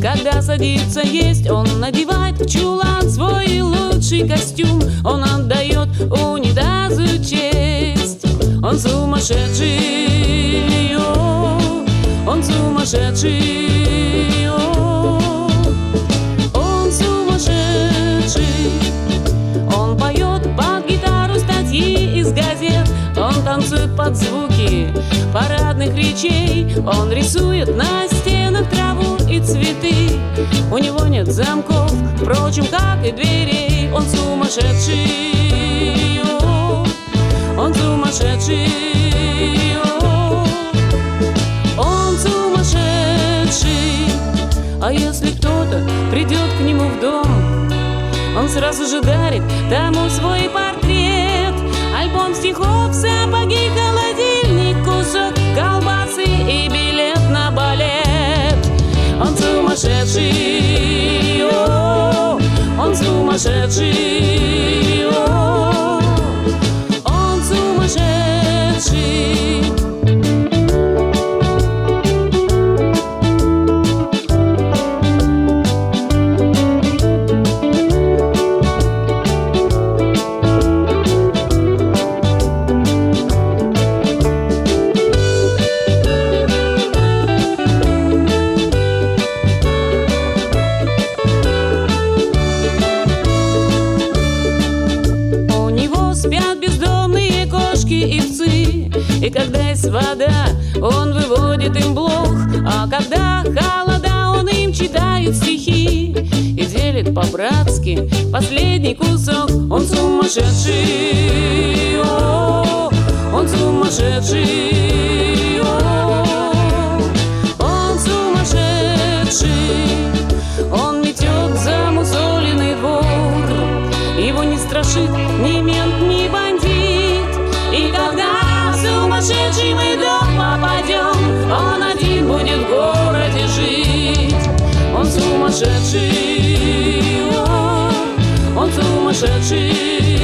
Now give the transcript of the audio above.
Когда садится есть, он надевает в чулан свой лучший костюм. Он отдает унитазу честь. Он сумасшедший, он сумасшедший, он сумасшедший. Он поет под гитару статьи из газет. Он танцует под звуки парадных речей. Он рисует на стенах траву и цветы. У него нет замков, впрочем, как и дверей. Он сумасшедший, он сумасшедший, он сумасшедший. А если кто-то придет к нему в дом, он сразу же дарит тому свой портрет. Альбом стихов, сапоги, холодильник, кусок колбасы и билет на балет. Он сумасшедший, он сумасшедший, он сумасшедший. Спят бездомные кошки и псы. И когда есть вода, он выводит им блох. А когда холода, он им читает стихи и делит по-братски последний кусок. Он сумасшедший, он сумасшедший, он сумасшедший. Он метет замусоленный двор. Его не страшит ни мент, ни бандит. И когда в сумасшедший мы дом попадем, он один будет в городе жить. Он сумасшедший, он сумасшедший.